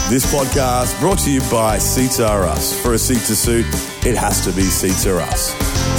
This podcast brought to you by Seats R Us. For a seat to suit, it has to be Seats R Us.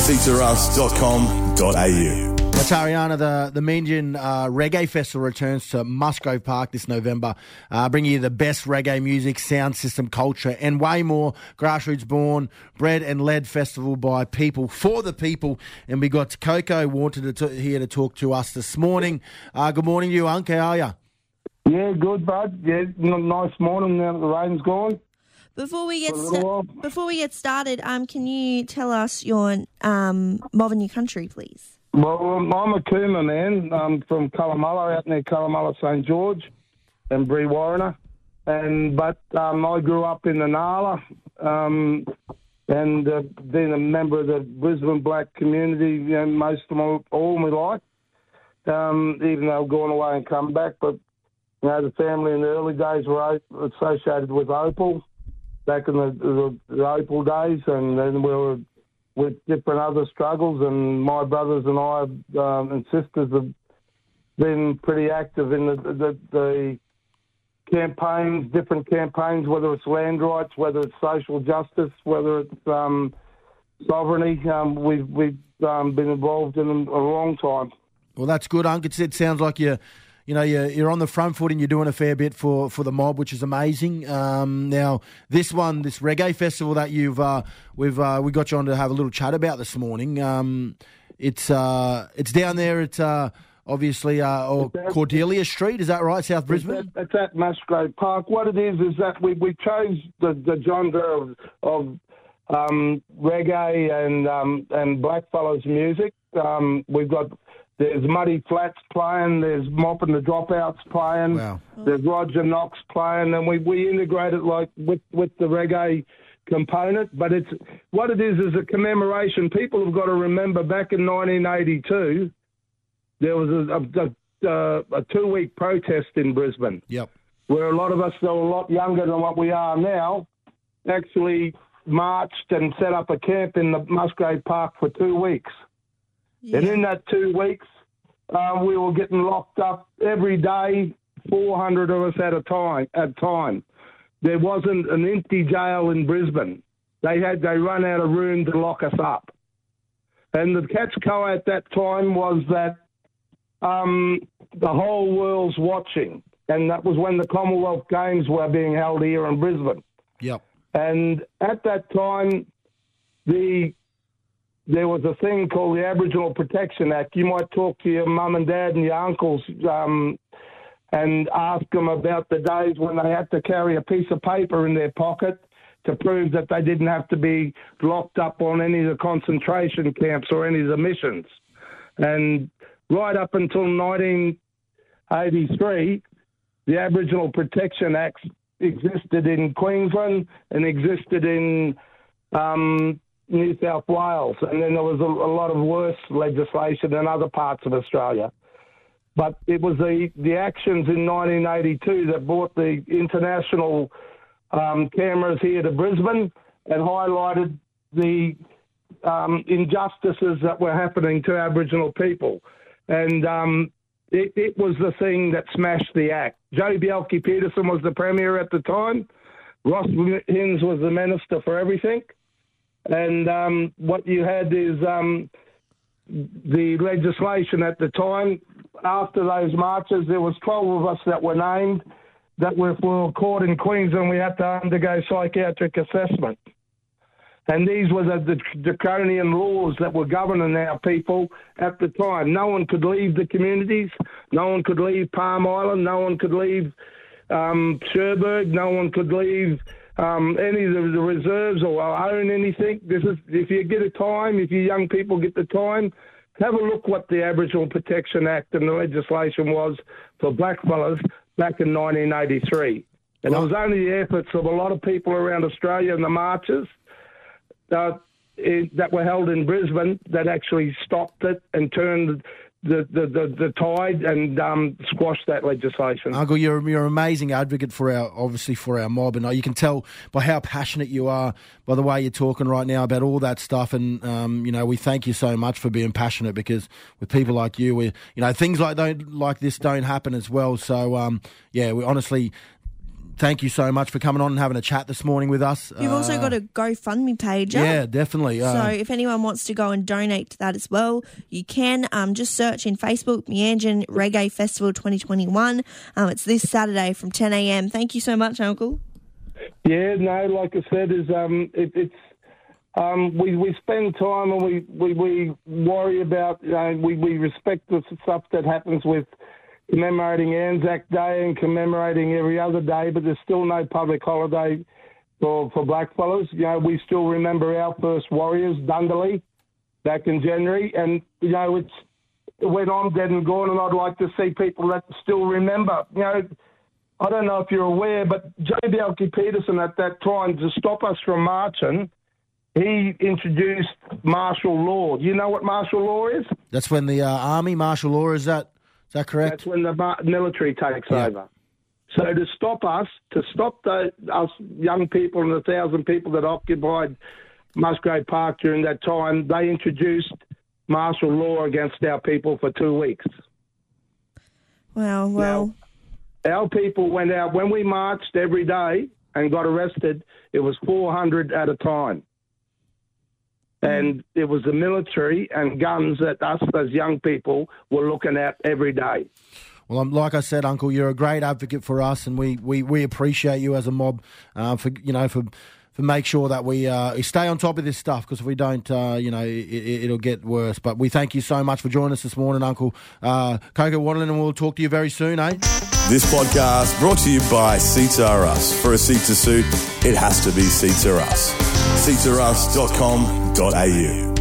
seatsrus.com.au. Tariana, the Meanjin Reggae Festival returns to Musgrave Park this November, bringing you the best reggae music, sound system, culture, and way more. Grassroots born, bred and led festival by people, for the people. And we got Coco wanted here to talk to us this morning. Good morning to you, Unc. How are you? Yeah, good, bud. Yeah, nice morning now that the rain's gone. Before we get started, can you tell us your mob and your country, please? Well, I'm a Cooma man. I'm from Colomulla, out near Colomulla, St George, and Brewarrina. But I grew up in the Nala, and been a member of the Brisbane black community, most of all my life. Even though I've gone away and come back, but the family in the early days were associated with Opal, back in the Opal days, and then we were with different other struggles, and my brothers and I and sisters have been pretty active in the campaigns, different campaigns, whether it's land rights, whether it's social justice, whether it's sovereignty. We've been involved in them a long time. Well, that's good, Unc. It sounds like you're on the front foot and you're doing a fair bit for the mob, which is amazing. Now, this reggae festival that we got you on to have a little chat about this morning. It's down there at obviously Cordelia Street. Is that right, South Brisbane? It's at Musgrave Park. What it is that we chose the genre of reggae and blackfellas music. There's Muddy Flats playing, there's Mopping the Dropouts playing, wow. There's Roger Knox playing, and we integrate it like with the reggae component. But what it is a commemoration. People have got to remember back in 1982, there was a 2-week protest in Brisbane. Yep. Where a lot of us that are a lot younger than what we are now actually marched and set up a camp in the Musgrave Park for 2 weeks. Yeah. And in that 2 weeks, we were getting locked up every day, 400 of us at a time. There wasn't an empty jail in Brisbane. They run out of room to lock us up. And the catch-co at that time was that the whole world's watching. And that was when the Commonwealth Games were being held here in Brisbane. Yep. And at that time, there was a thing called the Aboriginal Protection Act. You might talk to your mum and dad and your uncles and ask them about the days when they had to carry a piece of paper in their pocket to prove that they didn't have to be locked up on any of the concentration camps or any of the missions. And right up until 1983, the Aboriginal Protection Act existed in Queensland and existed in New South Wales, and then there was a lot of worse legislation in other parts of Australia. But it was the actions in 1982 that brought the international cameras here to Brisbane and highlighted the injustices that were happening to Aboriginal people. And it was the thing that smashed the act. Joe Bjelke-Petersen was the Premier at the time. Ross Hinds was the Minister for Everything. And what you had is the legislation at the time. After those marches, there was 12 of us that were named that were for court in Queensland. We had to undergo psychiatric assessment. And these were the draconian laws that were governing our people at the time. No one could leave the communities. No one could leave Palm Island. No one could leave Cherbourg. No one could leave any of the reserves or own anything. If you get a time, if you young people get the time, have a look what the Aboriginal Protection Act and the legislation was for blackfellas back in 1983. And it was only the efforts of a lot of people around Australia and the marches that were held in Brisbane that actually stopped it and turned the tide and squashed that legislation. Uncle, you're an amazing advocate for our mob, and you can tell by how passionate you are by the way you're talking right now about all that stuff. And we thank you so much for being passionate, because with people like you, things like this don't happen as well. So we honestly, thank you so much for coming on and having a chat this morning with us. You've also got a GoFundMe page. Yeah, definitely. So if anyone wants to go and donate to that as well, you can. Just search in Facebook, Meanjin Reggae Festival 2021. It's this Saturday from 10 a.m. Thank you so much, Uncle. Yeah, no, like I said, we spend time and we worry about, we respect the stuff that happens with commemorating Anzac Day and commemorating every other day, but there's still no public holiday for blackfellas. We still remember our first warriors, Dundalli, back in January, and, it's when I'm dead and gone, and I'd like to see people that still remember. I don't know if you're aware, but J. Bjelke Peterson at that time, to stop us from marching, he introduced martial law. Do you know what martial law is? That's when the army martial law, is that correct? That's when the military takes over. So to stop us young people and the 1,000 people that occupied Musgrave Park during that time, they introduced martial law against our people for 2 weeks. Wow, well... Now, our people went out, when we marched every day and got arrested, it was 400 at a time. And it was the military and guns that us as young people were looking at every day. Well, like I said, Uncle, you're a great advocate for us, and we appreciate you as a mob for make sure that we stay on top of this stuff, because if we don't, it'll get worse. But we thank you so much for joining us this morning, Uncle. Coco Waterland, and we'll talk to you very soon, eh? This podcast brought to you by Seats Are Us. For a seat to suit, it has to be Seats Are Us. SeatsAreUs.com.au